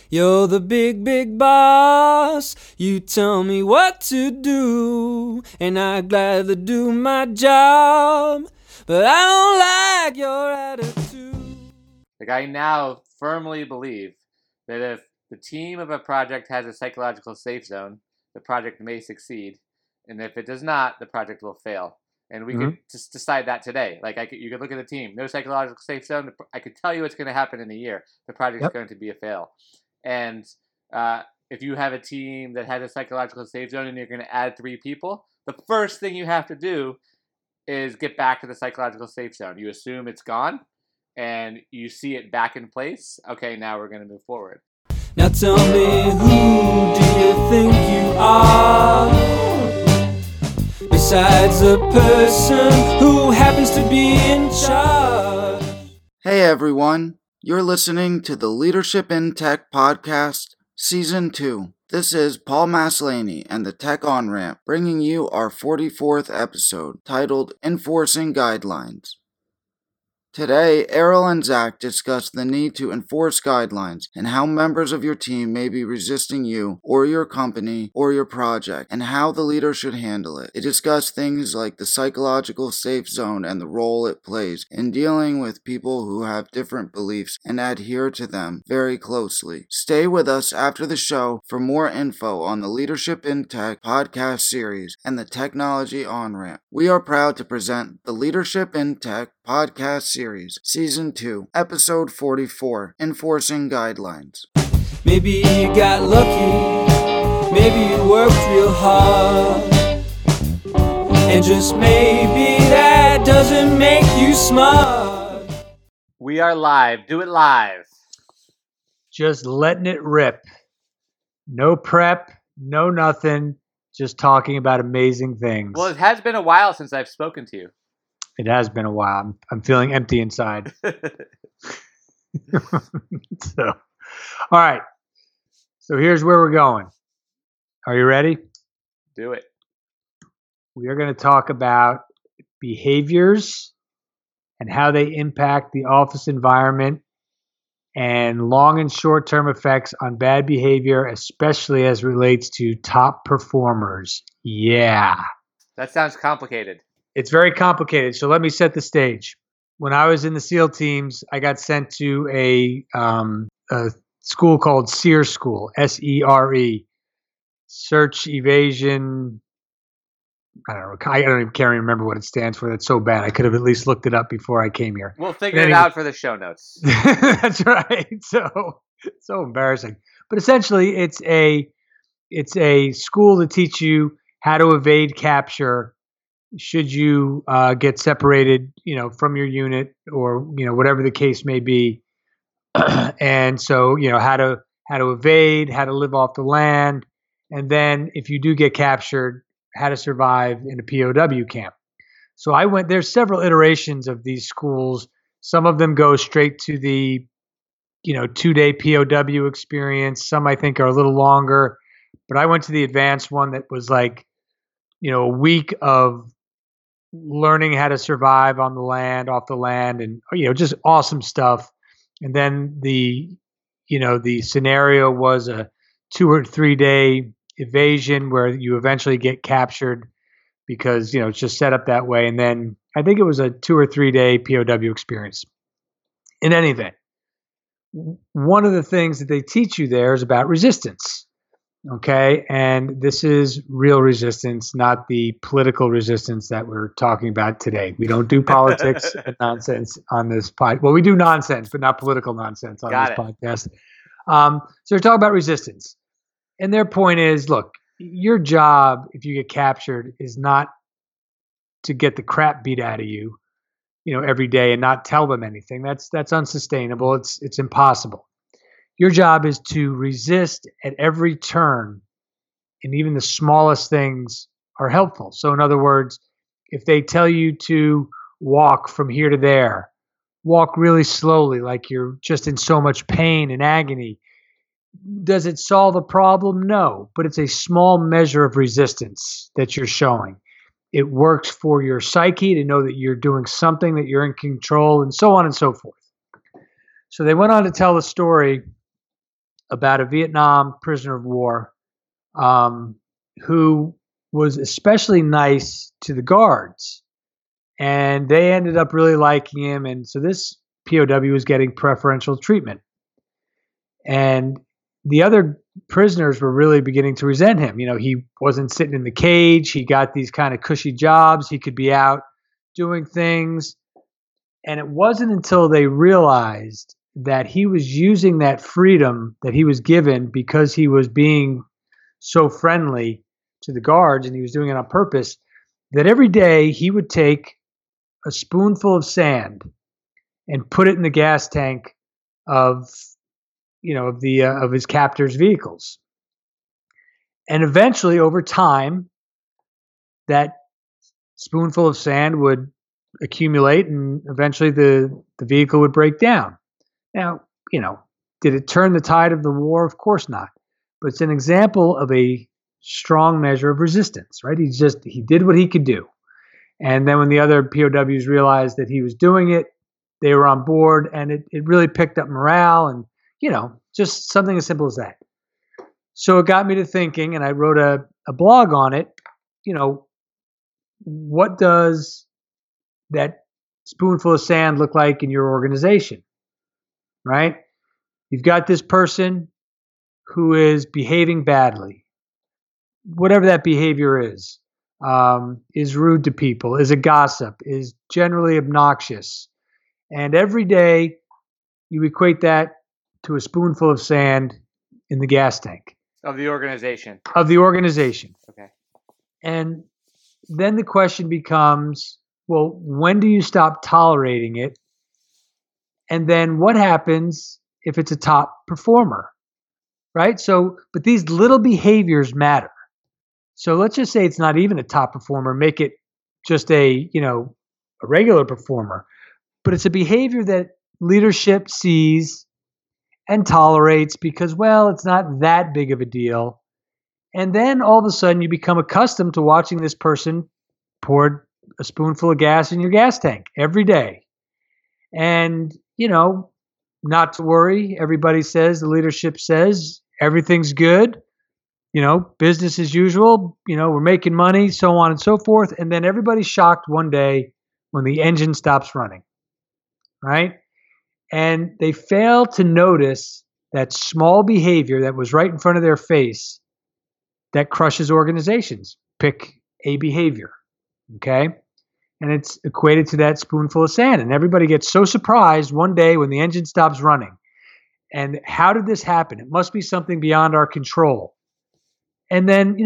You're the big, big boss. You tell me what to do, and I gladly do my job. But I don't like your attitude. Like, I now firmly believe that if the team of a project has a psychological safe zone, the project may succeed, and if it does not, the project will fail. And we could just decide that today. Like, you could look at the team, no psychological safe zone. I could tell you what's going to happen in a year. The project's going to be a fail. And if you have a team that has a psychological safe zone and you're going to add 3 people, the first thing you have to do is get back to the psychological safe zone. You assume it's gone, and you see it back in place. Okay, now we're going to move forward. Now tell me, who do you think you are? Besides the person who happens to be in charge. Hey everyone, you're listening to the Leadership in Tech Podcast, Season 2. This is Paul Maslaney and the Tech On-Ramp, bringing you our 44th episode, titled Enforcing Guidelines. Today, Errol and Zach discuss the need to enforce guidelines and how members of your team may be resisting you or your company or your project and how the leader should handle it. They discuss things like the psychological safe zone and the role it plays in dealing with people who have different beliefs and adhere to them very closely. Stay with us after the show for more info on the Leadership in Tech podcast series and the Technology On-Ramp. We are proud to present the Leadership in Tech podcast series, Season 2, Episode 44, Enforcing Guidelines. Maybe you got lucky, maybe you worked real hard, and just maybe that doesn't make you smart. We are live. Do it live. Just letting it rip. No prep, no nothing, just talking about amazing things. Well, it has been a while since I've spoken to you. It has been a while. I'm feeling empty inside. All right. So here's where we're going. Are you ready? Do it. We are going to talk about behaviors and how they impact the office environment and long and short-term effects on bad behavior, especially as relates to top performers. Yeah. That sounds complicated. It's very complicated, so let me set the stage. When I was in the SEAL teams, I got sent to a school called SERE School, S-E-R-E, Search Evasion. I don't even can't remember what it stands for. That's so bad. I could have at least looked it up before I came here. We'll figure it out for the show notes. That's right. So embarrassing. But essentially, it's a school to teach you how to evade capture should you get separated, from your unit or, whatever the case may be. And so, how to evade, how to live off the land. And then if you do get captured, how to survive in a POW camp. So there's several iterations of these schools. Some of them go straight to the, 2-day POW experience. Some I think are a little longer, but I went to the advanced one that was like, a week of learning how to survive on the land, off the land, and just awesome stuff. And then the scenario was a 2 or 3 day evasion where you eventually get captured because it's just set up that way. And then I think it was a 2 or 3 day POW experience. In any event, one of the things that they teach you there is about resistance. Okay, and this is real resistance, not the political resistance that we're talking about today. We don't do politics and nonsense on this podcast. Well, we do nonsense, but not political nonsense on this podcast. So we're talking about resistance. And their point is, look, your job, if you get captured, is not to get the crap beat out of you, every day and not tell them anything. That's unsustainable. It's impossible. Your job is to resist at every turn, and even the smallest things are helpful. So in other words, if they tell you to walk from here to there, walk really slowly like you're just in so much pain and agony. Does it solve a problem? No, but it's a small measure of resistance that you're showing. It works for your psyche to know that you're doing something, that you're in control, and so on and so forth. So they went on to tell the story about a Vietnam prisoner of war who was especially nice to the guards. And they ended up really liking him. And so this POW was getting preferential treatment. And the other prisoners were really beginning to resent him. He wasn't sitting in the cage. He got these kind of cushy jobs. He could be out doing things. And it wasn't until they realized that he was using that freedom that he was given because he was being so friendly to the guards and he was doing it on purpose, that every day he would take a spoonful of sand and put it in the gas tank of of his captors' vehicles. And eventually, over time, that spoonful of sand would accumulate and eventually the vehicle would break down. Now, did it turn the tide of the war? Of course not. But it's an example of a strong measure of resistance, right? He did what he could do. And then when the other POWs realized that he was doing it, they were on board, and it really picked up morale and, just something as simple as that. So it got me to thinking, and I wrote a blog on it. What does that spoonful of sand look like in your organization, right? You've got this person who is behaving badly, whatever that behavior is rude to people, is a gossip, is generally obnoxious. And every day you equate that to a spoonful of sand in the gas tank. Of the organization. Okay. And then the question becomes, well, when do you stop tolerating it? And then what happens if it's a top performer, right? So, but these little behaviors matter. So let's just say it's not even a top performer, make it just a regular performer, but it's a behavior that leadership sees and tolerates because, well, it's not that big of a deal. And then all of a sudden you become accustomed to watching this person pour a spoonful of gas in your gas tank every day. And, not to worry. Everybody says, the leadership says, everything's good. Business as usual. We're making money, so on and so forth. And then everybody's shocked one day when the engine stops running, right? And they fail to notice that small behavior that was right in front of their face that crushes organizations. Pick a behavior, okay? And it's equated to that spoonful of sand. And everybody gets so surprised one day when the engine stops running. And how did this happen? It must be something beyond our control. And then,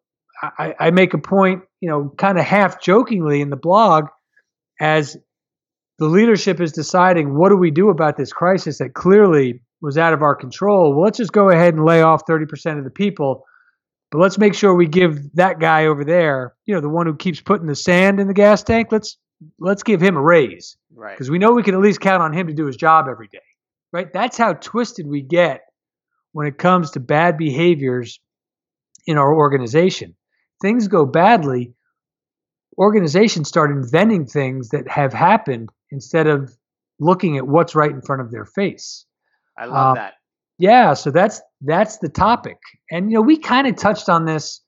I make a point, kind of half jokingly in the blog, as the leadership is deciding, what do we do about this crisis that clearly was out of our control? Well, let's just go ahead and lay off 30% of the people. But let's make sure we give that guy over there, the one who keeps putting the sand in the gas tank, let's give him a raise. Right. Because we know we can at least count on him to do his job every day. Right? That's how twisted we get when it comes to bad behaviors in our organization. Things go badly, organizations start inventing things that have happened instead of looking at what's right in front of their face. I love that. Yeah, so that's the topic. And we kind of touched on this.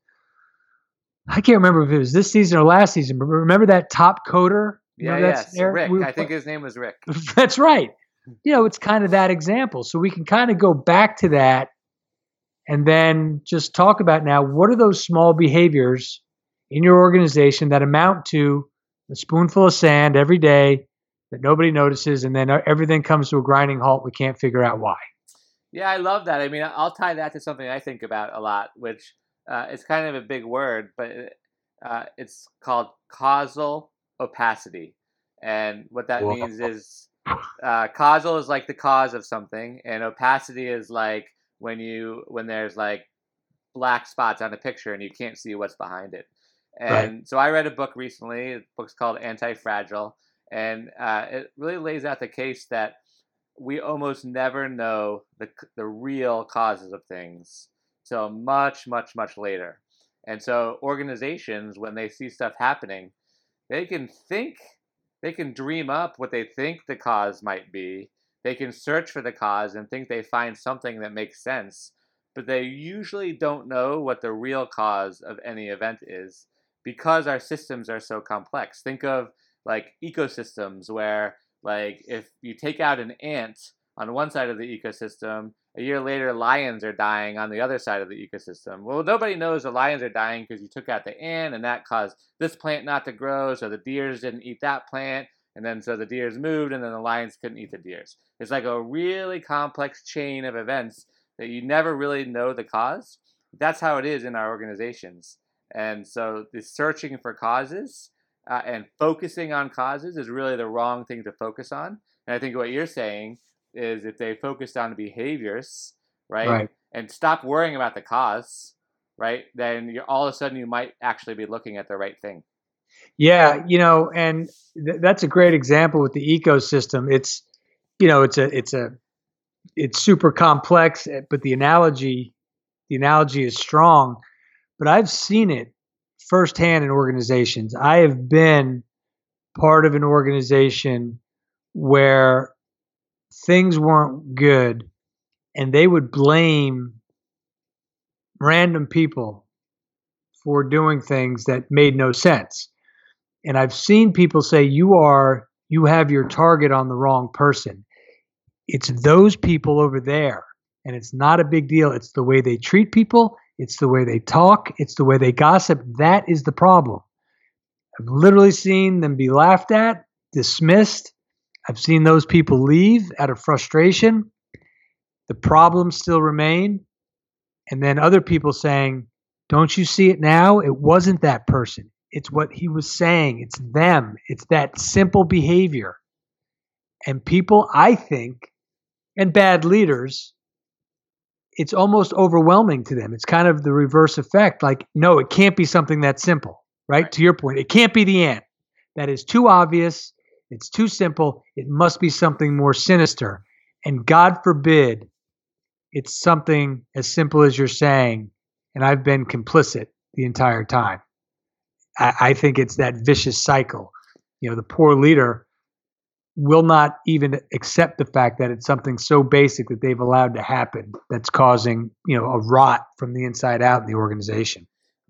I can't remember if it was this season or last season, but remember that top coder? Yes, Rick. I think his name was Rick. That's right. It's kind of that example. So we can kind of go back to that and then just talk about now, what are those small behaviors in your organization that amount to a spoonful of sand every day that nobody notices, and then everything comes to a grinding halt. We can't figure out why. Yeah, I love that. I mean, I'll tie that to something I think about a lot, which is kind of a big word, but it's called causal opacity. And what that means is causal is like the cause of something, and opacity is like when there's like black spots on a picture and you can't see what's behind it. And So I read a book recently. The book's called Anti-Fragile, and it really lays out the case that we almost never know the real causes of things till much, much, much later. And so organizations, when they see stuff happening, they can dream up what they think the cause might be, they can search for the cause and think they find something that makes sense, but they usually don't know what the real cause of any event is because our systems are so complex. Think of like ecosystems where, like, if you take out an ant on one side of the ecosystem, a year later lions are dying on the other side of the ecosystem. Well, nobody knows the lions are dying because you took out the ant and that caused this plant not to grow, so the deers didn't eat that plant, and then so the deers moved and then the lions couldn't eat the deers. It's like a really complex chain of events that you never really know the cause. That's how it is in our organizations. And so the searching for causes and focusing on causes is really the wrong thing to focus on. And I think what you're saying is if they focused on behaviors, right, and stop worrying about the cause, right, then you're, all of a sudden you might actually be looking at the right thing. Yeah, and that's a great example with the ecosystem. It's, it's super complex, but the analogy is strong. But I've seen it firsthand in organizations. I have been part of an organization where things weren't good and they would blame random people for doing things that made no sense. And I've seen people say, you have your target on the wrong person. It's those people over there. And it's not a big deal. It's the way they treat people. It's the way they talk. It's the way they gossip. That is the problem. I've literally seen them be laughed at, dismissed. I've seen those people leave out of frustration. The problems still remain. And then other people saying, don't you see it now? It wasn't that person. It's what he was saying. It's them. It's that simple behavior. And people, I think, and bad leaders, it's almost overwhelming to them. It's kind of the reverse effect. Like, no, it can't be something that simple, right? To your point, it can't be the ant. That is too obvious. It's too simple. It must be something more sinister. And God forbid it's something as simple as you're saying, and I've been complicit the entire time. I think it's that vicious cycle. The poor leader will not even accept the fact that it's something so basic that they've allowed to happen that's causing, a rot from the inside out in the organization.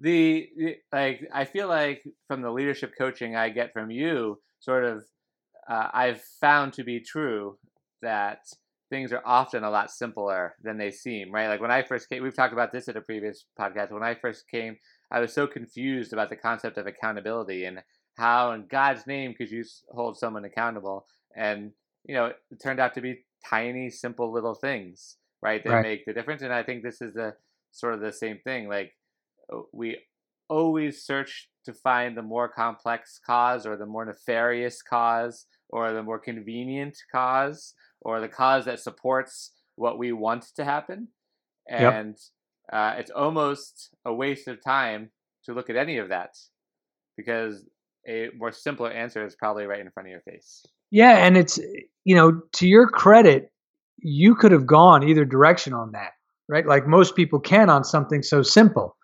I feel like from the leadership coaching I get from you, sort of, I've found to be true that things are often a lot simpler than they seem, right? Like when I first came, we've talked about this at a previous podcast. When I first came, I was so confused about the concept of accountability and how in God's name could you hold someone accountable? And, it turned out to be tiny, simple little things, right? That make the difference. And I think this is the sort of the same thing. Like we always search to find the more complex cause or the more nefarious cause or the more convenient cause or the cause that supports what we want to happen. And it's almost a waste of time to look at any of that because a more simpler answer is probably right in front of your face. Yeah. And it's, to your credit, you could have gone either direction on that, right? Like most people can on something so simple.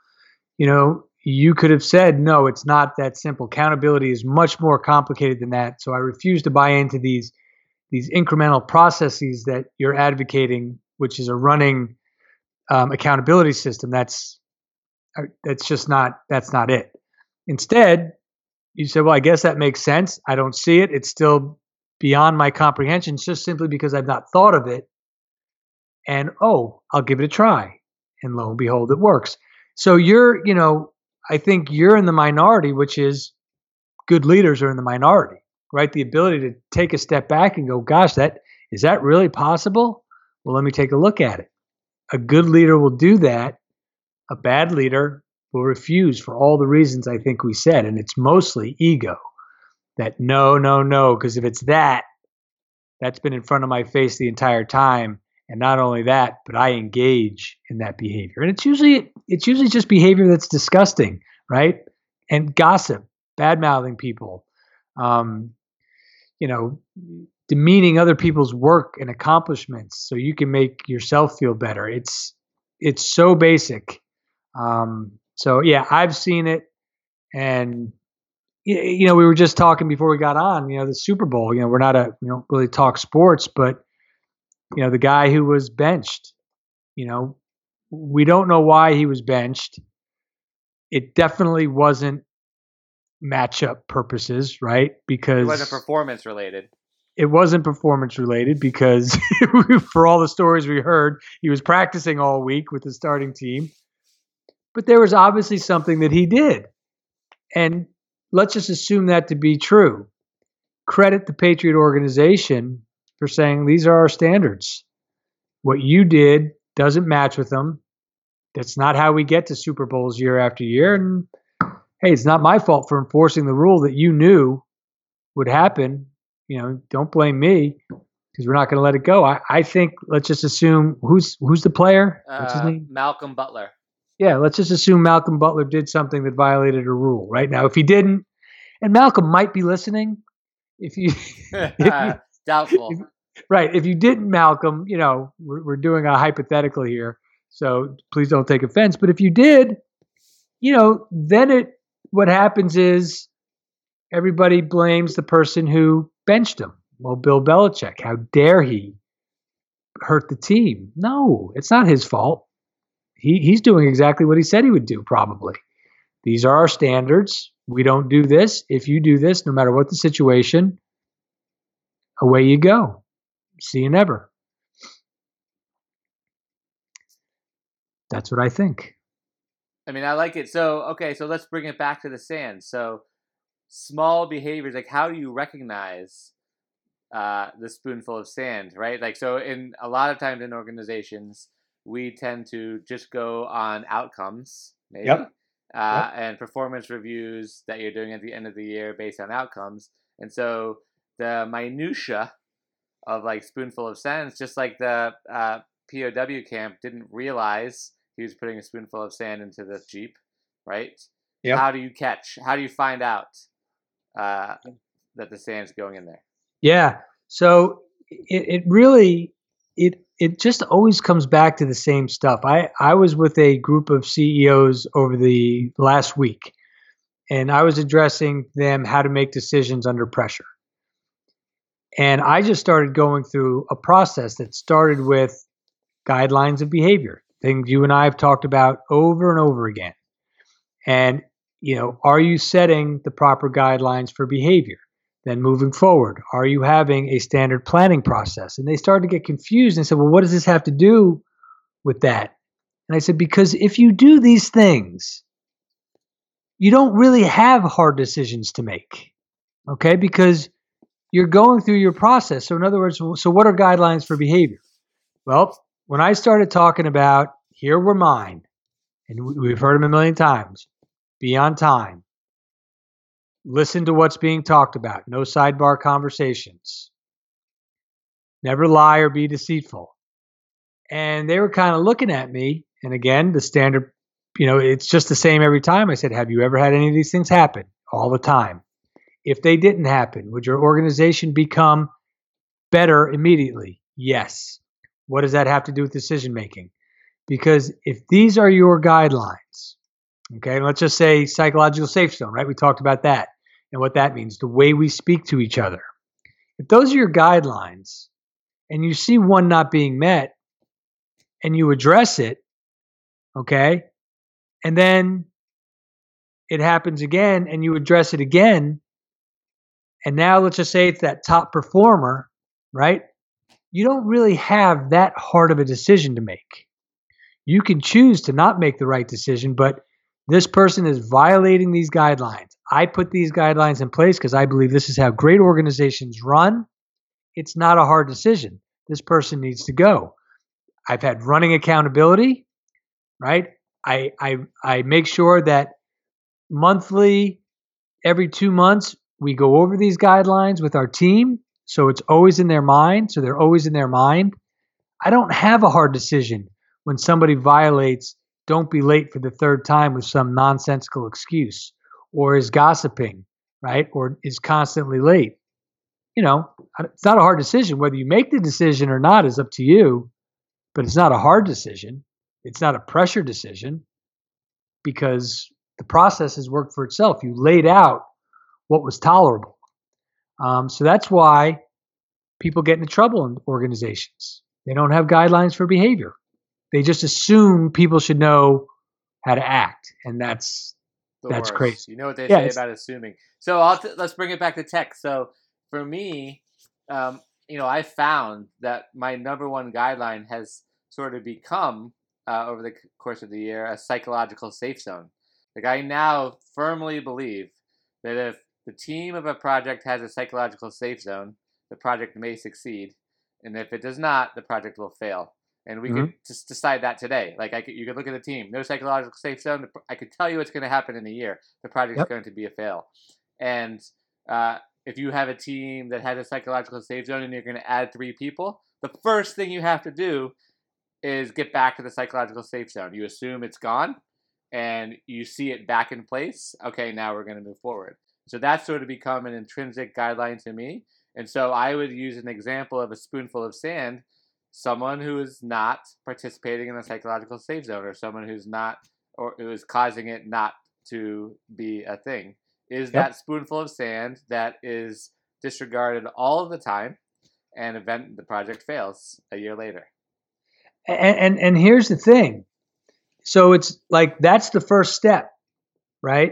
You could have said, no, it's not that simple. Accountability is much more complicated than that. So I refuse to buy into these incremental processes that you're advocating, which is a running accountability system. That's not it. Instead, you said, well, I guess that makes sense. I don't see it. It's still beyond my comprehension just simply because I've not thought of it. And, I'll give it a try. And lo and behold, it works. So I think you're in the minority, which is good leaders are in the minority, right? The ability to take a step back and go, gosh, is that really possible? Well, let me take a look at it. A good leader will do that. A bad leader will refuse for all the reasons I think we said. And it's mostly ego. That no, because if it's that's been in front of my face the entire time. And not only that, but I engage in that behavior. And it's usually just behavior that's disgusting, right? And gossip, bad-mouthing people, demeaning other people's work and accomplishments so you can make yourself feel better. It's so basic. So yeah, I've seen it. And we were just talking before we got on, the Super Bowl, we don't really talk sports, but the guy who was benched, we don't know why he was benched. It definitely wasn't matchup purposes, right? Because it wasn't performance related. It wasn't performance related because for all the stories we heard, he was practicing all week with the starting team. But there was obviously something that he did. And let's just assume that to be true. Credit the Patriot organization for saying these are our standards. What you did doesn't match with them. That's not how we get to Super Bowls year after year. And hey, it's not my fault for enforcing the rule that you knew would happen. Don't blame me because we're not going to let it go. I think let's just assume who's the player? What's his name? Malcolm Butler. Yeah, let's just assume Malcolm Butler did something that violated a rule. Right now, if he didn't, and Malcolm might be listening, Doubtful. Right. If you didn't, Malcolm, we're doing a hypothetical here, so please don't take offense. But if you did, then what happens is everybody blames the person who benched him. Well, Bill Belichick, how dare he hurt the team? No, it's not his fault. He's doing exactly what he said he would do, probably. These are our standards. We don't do this. If you do this, no matter what the situation, away you go. See you never. That's what I think. I mean, I like it. So let's bring it back to the sand. So small behaviors, like how do you recognize the spoonful of sand, right? Like, so in a lot of times in organizations, we tend to just go on outcomes, maybe. Yep. And performance reviews that you're doing at the end of the year based on outcomes. And so the minutia of like spoonful of sand, just like the POW camp didn't realize he was putting a spoonful of sand into the Jeep, right? Yep. How do you find out that the sand's going in there? Yeah. So it really just always comes back to the same stuff. I was with a group of CEOs over the last week, and I was addressing them how to make decisions under pressure. And I just started going through a process that started with guidelines of behavior, things you and I have talked about over and over again. And, are you setting the proper guidelines for behavior? Then moving forward, are you having a standard planning process? And they started to get confused and said, well, what does this have to do with that? And I said, because if you do these things, you don't really have hard decisions to make, okay? Because you're going through your process. So in other words, so what are guidelines for behavior? Well, when I started talking about, here were mine, and we've heard them a million times, be on time, listen to what's being talked about, no sidebar conversations, never lie or be deceitful. And they were kind of looking at me, and again, the standard, it's just the same every time. I said, have you ever had any of these things happen? All the time. If they didn't happen, would your organization become better immediately? Yes. What does that have to do with decision making? Because if these are your guidelines, okay, let's just say psychological safe zone, right? We talked about that and what that means, the way we speak to each other. If those are your guidelines and you see one not being met and you address it, okay, and then it happens again and you address it again, and now let's just say it's that top performer, right? You don't really have that hard of a decision to make. You can choose to not make the right decision, but this person is violating these guidelines. I put these guidelines in place because I believe this is how great organizations run. It's not a hard decision. This person needs to go. I've had running accountability, right? I make sure that monthly, every 2 months, we go over these guidelines with our team. So it's always in their mind. So they're always in their mind. I don't have a hard decision when somebody violates, don't be late for the third time with some nonsensical excuse, or is gossiping, right? Or is constantly late. It's not a hard decision. Whether you make the decision or not is up to you, but it's not a hard decision. It's not a pressure decision because the process has worked for itself. You laid out what was tolerable. So that's why people get into trouble in organizations. They don't have guidelines for behavior. They just assume people should know how to act, and that's worst. crazy. You know what they say about assuming. So let's bring it back to tech. So for me, I found that my number one guideline has sort of become over the course of the year a psychological safe zone. Like, I now firmly believe that if the team of a project has a psychological safe zone, the project may succeed, and if it does not, the project will fail. And we could just decide that today. Like, you could look at the team, no psychological safe zone. I could tell you what's going to happen in a year. The project is going to be a fail. And if you have a team that has a psychological safe zone and you're going to add 3 people, the first thing you have to do is get back to the psychological safe zone. You assume it's gone, and you see it back in place. Okay, now we're going to move forward. So that's sort of become an intrinsic guideline to me. And so I would use an example of a spoonful of sand. Someone who is not participating in a psychological safe zone, or someone who's not, or who is causing it not to be a thing, is that spoonful of sand that is disregarded all of the time, and the project fails a year later. And here's the thing. So it's like, that's the first step, right?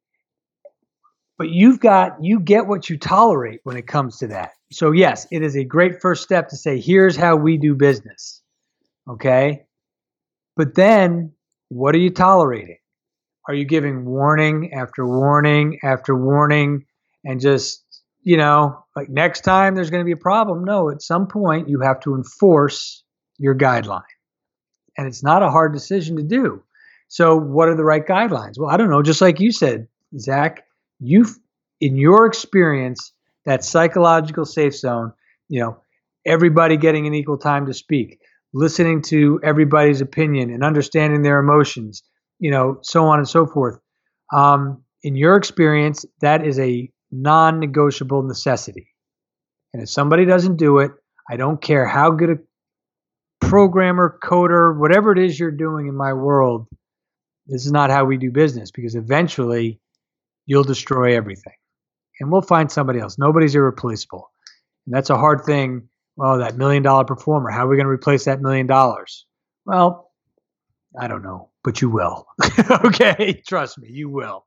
But you get what you tolerate when it comes to that. So yes, it is a great first step to say, here's how we do business. Okay. But then what are you tolerating? Are you giving warning after warning after warning and just, like, next time there's going to be a problem? No, at some point you have to enforce your guideline. And it's not a hard decision to do. So what are the right guidelines? Well, I don't know. Just like you said, Zach, in your experience, that psychological safe zone, everybody getting an equal time to speak, listening to everybody's opinion and understanding their emotions, so on and so forth. In your experience, that is a non-negotiable necessity. And if somebody doesn't do it, I don't care how good a programmer, coder, whatever it is you're doing in my world, this is not how we do business, because eventually you'll destroy everything. And we'll find somebody else. Nobody's irreplaceable. And that's a hard thing. Well, that $1 million performer, how are we going to replace that $1 million? Well, I don't know, but you will. Okay, trust me, you will.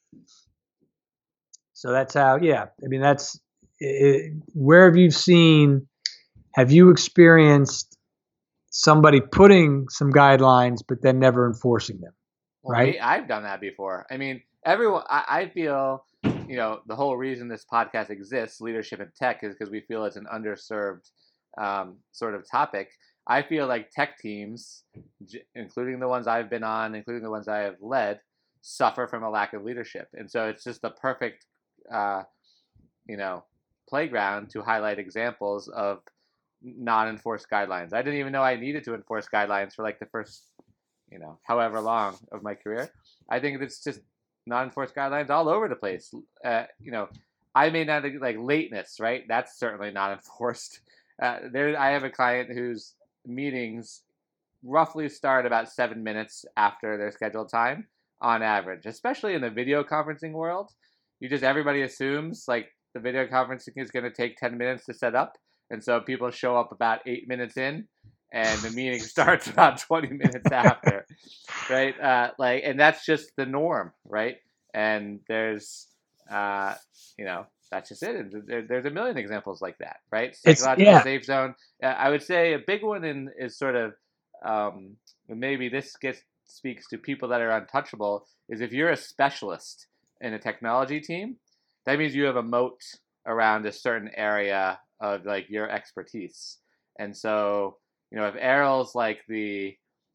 So that's how, that's it. Where have you experienced somebody putting some guidelines but then never enforcing them? Right? Well, I've done that before. I mean, everyone, I feel, the whole reason this podcast exists, Leadership in Tech, is because we feel it's an underserved sort of topic. I feel like tech teams, including the ones I've been on, including the ones I have led, suffer from a lack of leadership. And so it's just the perfect, playground to highlight examples of non-enforced guidelines. I didn't even know I needed to enforce guidelines for like the first, however long of my career. I think it's just non-enforced guidelines all over the place. I may not like lateness, right? That's certainly not enforced. I have a client whose meetings roughly start about 7 minutes after their scheduled time on average, especially in the video conferencing world. Everybody assumes like the video conferencing is going to take 10 minutes to set up. And so people show up about 8 minutes in, and the meeting starts about 20 minutes after, right? And that's just the norm, right? And there's, that's just it. And there's a million examples like that, right? Psychological safe zone. I would say a big one is sort of, maybe this speaks to people that are untouchable, is if you're a specialist in a technology team, that means you have a moat around a certain area of like your expertise. And so, if Errol's like the,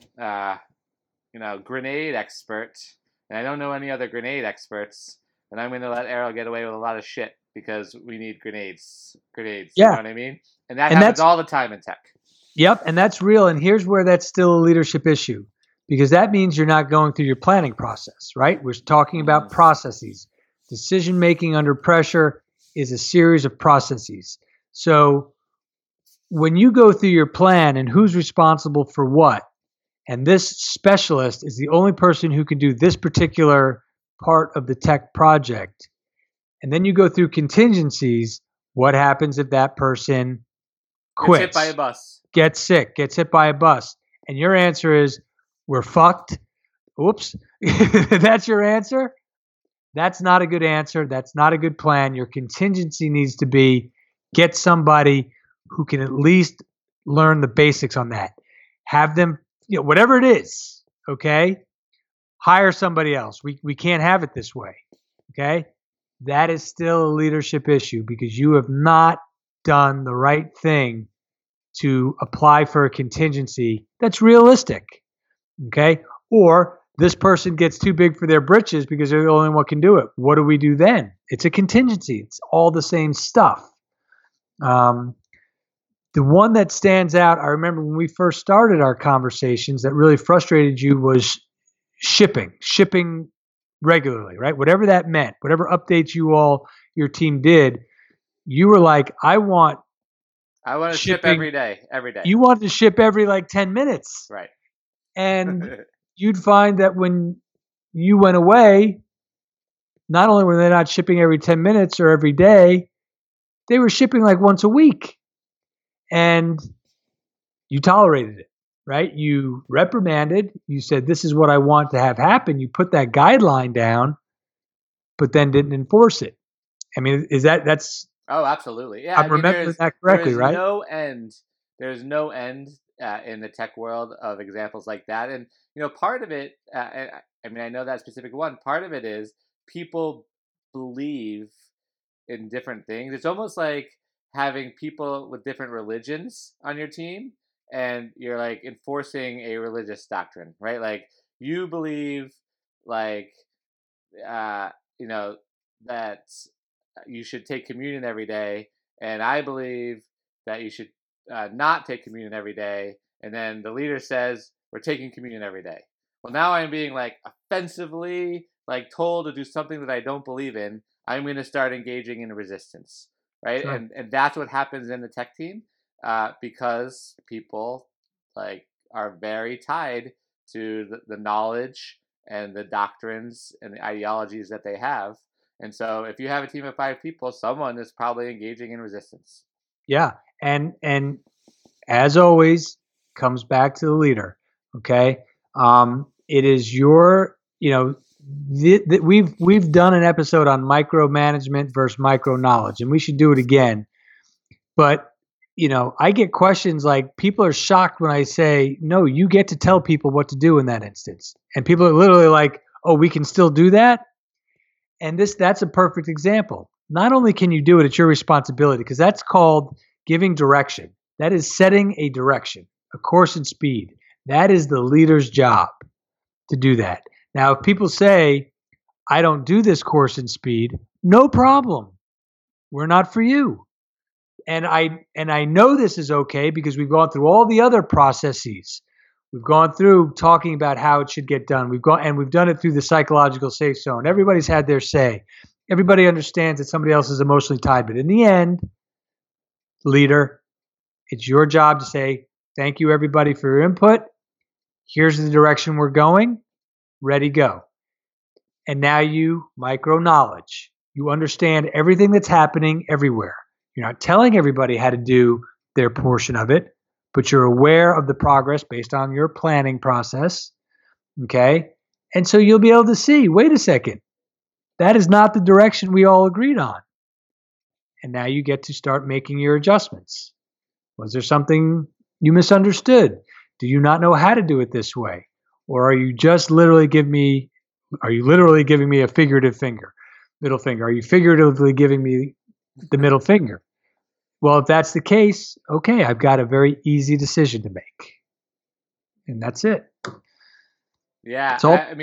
grenade expert, and I don't know any other grenade experts, then I'm going to let Errol get away with a lot of shit because we need grenades. Yeah. You know what I mean? And that happens all the time in tech. Yep. And that's real. And here's where that's still a leadership issue, because that means you're not going through your planning process, right? We're talking about processes. Decision-making under pressure is a series of processes. So when you go through your plan and who's responsible for what, and this specialist is the only person who can do this particular part of the tech project, and then you go through contingencies, what happens if that person quits? Gets hit by a bus. gets sick, gets hit by a bus, and your answer is, we're fucked. Oops. That's your answer? That's not a good answer. That's not a good plan. Your contingency needs to be get somebody who can at least learn the basics on that. Have them, whatever it is, okay? Hire somebody else. We can't have it this way, okay? That is still a leadership issue because you have not done the right thing to apply for a contingency that's realistic, okay? Or this person gets too big for their britches because they're the only one can do it. What do we do then? It's a contingency. It's all the same stuff. The one that stands out, I remember when we first started our conversations that really frustrated you was shipping regularly, right? Whatever that meant, whatever updates your team did, you were like, I want to ship every day. You wanted to ship every 10 minutes. Right. And you'd find that when you went away, not only were they not shipping every 10 minutes or every day, they were shipping once a week. And you tolerated it, right? You reprimanded. You said, this is what I want to have happen. You put that guideline down, but then didn't enforce it. I mean, that's... Oh, absolutely. Yeah, I'm remembering that correctly, right? There's no end in the tech world of examples like that. And, part of it, I know that specific one, part of it is people believe in different things. It's almost like having people with different religions on your team and you're enforcing a religious doctrine, right? Like you believe that you should take communion every day, and I believe that you should not take communion every day, and then the leader says we're taking communion every day. Well, now I'm being offensively told to do something that I don't believe in. I'm going to start engaging in resistance, right? Sure. And that's what happens in the tech team because people are very tied to the knowledge and the doctrines and the ideologies that they have. And so if you have a team of 5 people, someone is probably engaging in resistance. Yeah. And as always, comes back to the leader. Okay. It is your, we've done an episode on micromanagement versus micro knowledge, and we should do it again. But, I get questions people are shocked when I say, no, you get to tell people what to do in that instance. And people are literally like, oh, we can still do that. And that's a perfect example. Not only can you do it, it's your responsibility because that's called giving direction. That is setting a direction, a course and speed. That is the leader's job to do that. Now, if people say, I don't do this course and speed, no problem. We're not for you. And I know this is okay because we've gone through all the other processes. We've gone through talking about how it should get done. We've done it through the psychological safe zone. Everybody's had their say. Everybody understands that somebody else is emotionally tied. But in the end, leader, it's your job to say, thank you, everybody, for your input. Here's the direction we're going. Ready, go. And now you micro knowledge. You understand everything that's happening everywhere. You're not telling everybody how to do their portion of it, but you're aware of the progress based on your planning process, okay? And so you'll be able to see, wait a second, that is not the direction we all agreed on. And now you get to start making your adjustments. Was there something you misunderstood? Do you not know how to do it this way? Or are you just literally giving me a figurative middle finger? Are you figuratively giving me the middle finger? Well, if that's the case, okay, I've got a very easy decision to make. And that's it. Yeah.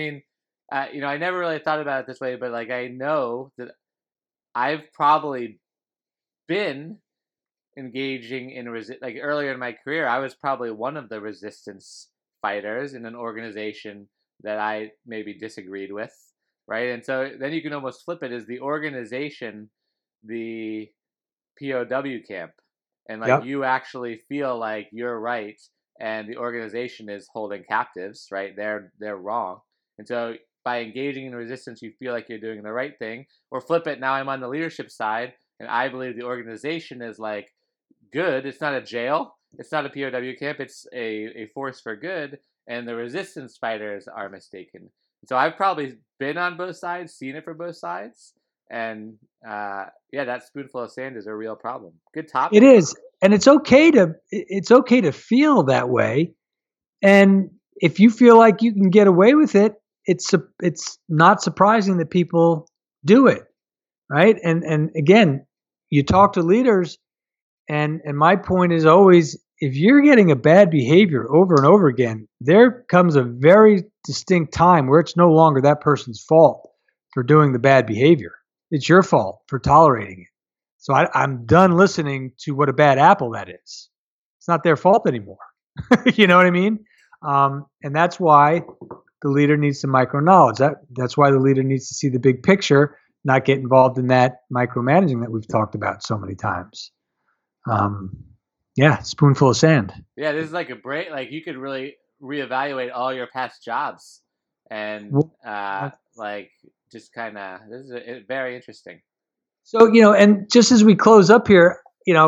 I never really thought about it this way, but I know that I've probably been engaging in earlier in my career, I was probably one of the resistance fighters in an organization that I maybe disagreed with, right? And so then you can almost flip it as the organization, the POW camp, and Yep. You actually feel like you're right and the organization is holding captives, right? They're wrong. And so by engaging in resistance, you feel like you're doing the right thing. Or flip it, now I'm on the leadership side and I believe the organization is good. It's not a jail. it's not a POW camp. It's a force for good, and the resistance fighters are mistaken. So I've probably been on both sides, seen it from both sides, and that spoonful of sand is a real problem. Good topic. It is, and it's okay to feel that way, and if you feel like you can get away with it, it's not surprising that people do it, right? And again, you talk to leaders, and my point is always, if you're getting a bad behavior over and over again, there comes a very distinct time where it's no longer that person's fault for doing the bad behavior. It's your fault for tolerating it. So I'm done listening to what a bad apple that is. It's not their fault anymore. You know what I mean? And that's why the leader needs to micro-knowledge. That's why the leader needs to see the big picture, not get involved in that micromanaging that we've talked about so many times. Spoonful of sand. Yeah, this is like a break. Like you could really reevaluate all your past jobs, and just kind of. This is very interesting. So and just as we close up here,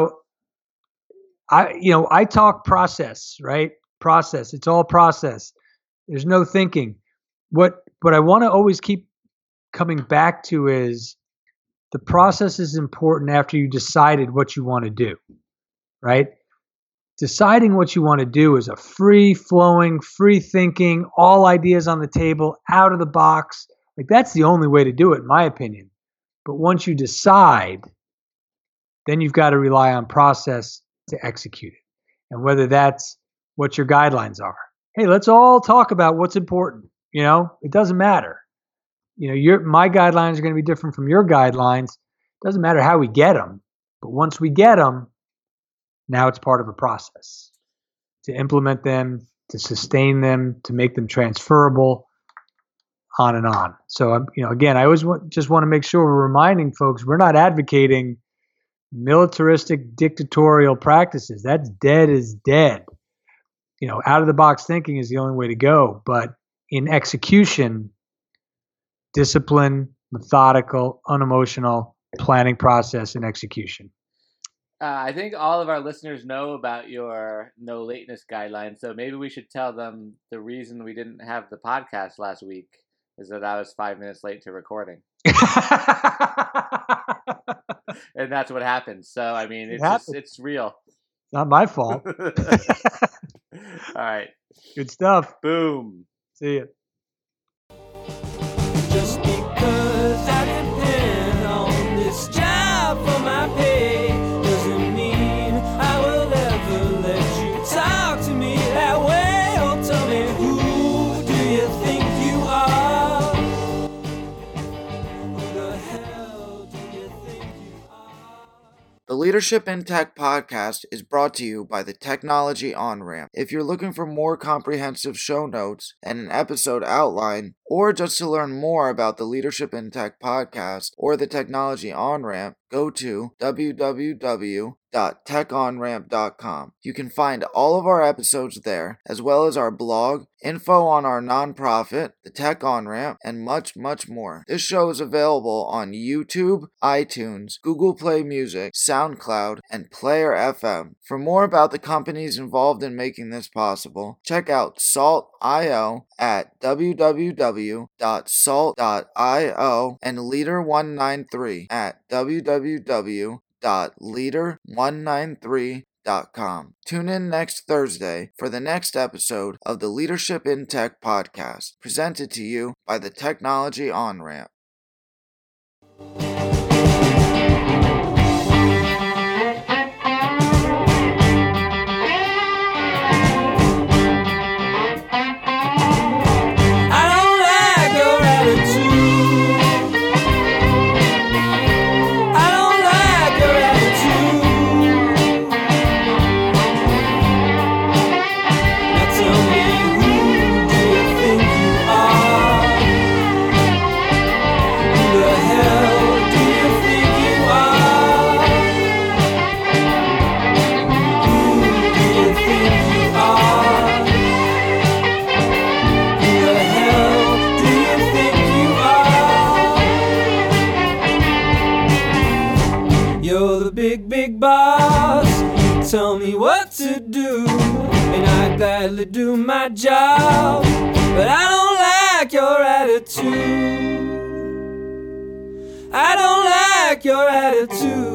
I talk process, right? Process. It's all process. There's no thinking. What I want to always keep coming back to is the process is important after you decided what you want to do, right? Deciding what you want to do is a free-flowing, free-thinking, all ideas on the table, out of the box. Like that's the only way to do it, in my opinion. But once you decide, then you've got to rely on process to execute it. And whether that's what your guidelines are. Hey, let's all talk about what's important. It doesn't matter. My guidelines are going to be different from your guidelines. It doesn't matter how we get them. But once we get them, now it's part of a process to implement them, to sustain them, to make them transferable, on and on. So, again, I always just want to make sure we're reminding folks we're not advocating militaristic dictatorial practices. That's dead as dead. Out of the box thinking is the only way to go. But in execution, discipline, methodical, unemotional planning process and execution. I think all of our listeners know about your no lateness guidelines, so maybe we should tell them the reason we didn't have the podcast last week is that I was 5 minutes late to recording. And that's what happened. So, I mean, it's real. Not my fault. All right. Good stuff. Boom. See ya. Just because I depend on this job for my pay doesn't mean I will ever let you talk to me that way. Oh, tell me, who do you think you are? Who the hell do you think you are? The Leadership in Tech podcast is brought to you by the Technology On-Ramp. If you're looking for more comprehensive show notes and an episode outline, or just to learn more about the Leadership in Tech podcast or the Technology On-Ramp, go to www.techonramp.com. You can find all of our episodes there, as well as our blog, info on our nonprofit, the Tech On-Ramp, and much, much more. This show is available on YouTube, iTunes, Google Play Music, SoundCloud, and Player FM. For more about the companies involved in making this possible, check out Salt.io at www.salt.io and Leader193 at www.leader193.com. Tune in next Thursday for the next episode of the Leadership in Tech podcast, presented to you by the Technology On-Ramp. what to do, and I gladly do my job, but I don't like your attitude. I don't like your attitude.